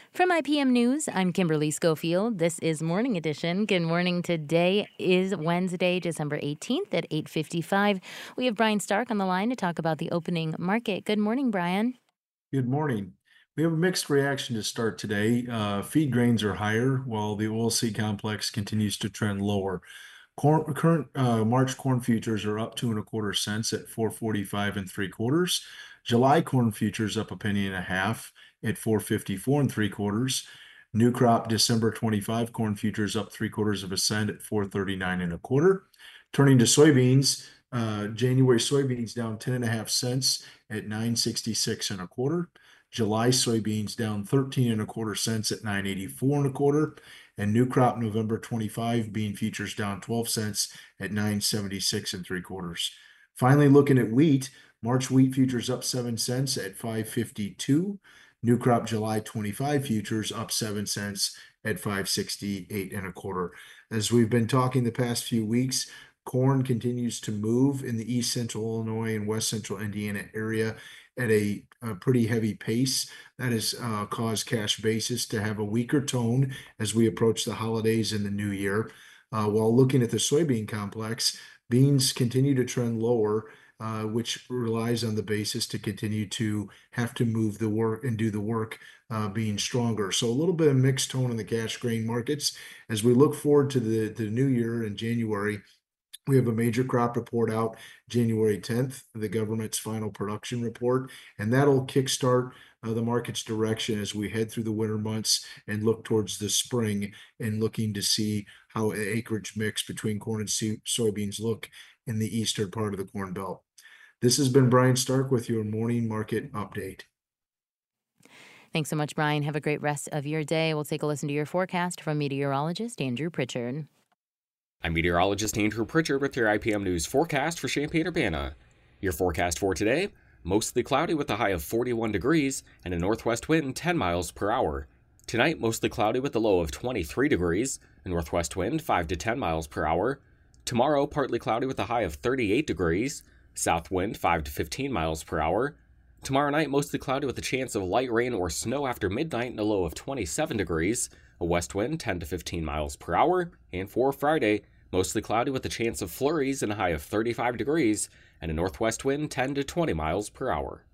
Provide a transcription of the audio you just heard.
From IPM News, I'm Kimberly Schofield. This is Morning Edition. Good morning. Today is Wednesday, December 18th at 8:55. We have Brian Stark on the line to talk about the opening market. Good morning, Brian. Good morning. We have a mixed reaction to start today. Feed grains are higher while the oilseed complex continues to trend lower. Current March corn futures are up 2.25 cents at 445 and three quarters. July corn futures up a penny and a half at 454 and three quarters. New crop December 25 corn futures up three quarters of a cent at 439 and a quarter. Turning to soybeans, January soybeans down 10.5 cents at 966 and a quarter. July soybeans down 13 and a quarter cents at 984 and a quarter. And new crop November 25 bean futures down 12 cents at 976 and three quarters. Finally, looking at wheat, March wheat futures up 7 cents at 552. New crop July 25 futures up 7 cents at 568 and a quarter. As we've been talking the past few weeks, corn continues to move in the east central Illinois and west central Indiana area at a pretty heavy pace. That has caused cash basis to have a weaker tone as we approach the holidays and the new year. While looking at the soybean complex, beans continue to trend lower, which relies on the basis to continue to have to move the work and do the work being stronger. So a little bit of mixed tone in the cash grain markets. As we look forward to the new year in January, we have a major crop report out January 10th, the government's final production report, and that'll kickstart the market's direction as we head through the winter months and look towards the spring and looking to see how acreage mix between corn and soybeans look in the eastern part of the Corn Belt. This has been Brian Stark with your morning market update. Thanks so much, Brian. Have a great rest of your day. We'll take a listen to your forecast from meteorologist Andrew Pritchard. I'm meteorologist Andrew Pritchard with your IPM News forecast for Champaign-Urbana. Your forecast for today, mostly cloudy with a high of 41 degrees and a northwest wind 10 miles per hour. Tonight, mostly cloudy with a low of 23 degrees, a northwest wind 5 to 10 miles per hour. Tomorrow, partly cloudy with a high of 38 degrees, south wind 5 to 15 miles per hour. Tomorrow night, mostly cloudy with a chance of light rain or snow after midnight and a low of 27 degrees, a west wind 10 to 15 miles per hour. And for Friday, mostly cloudy with a chance of flurries and a high of 35 degrees and a northwest wind 10 to 20 miles per hour.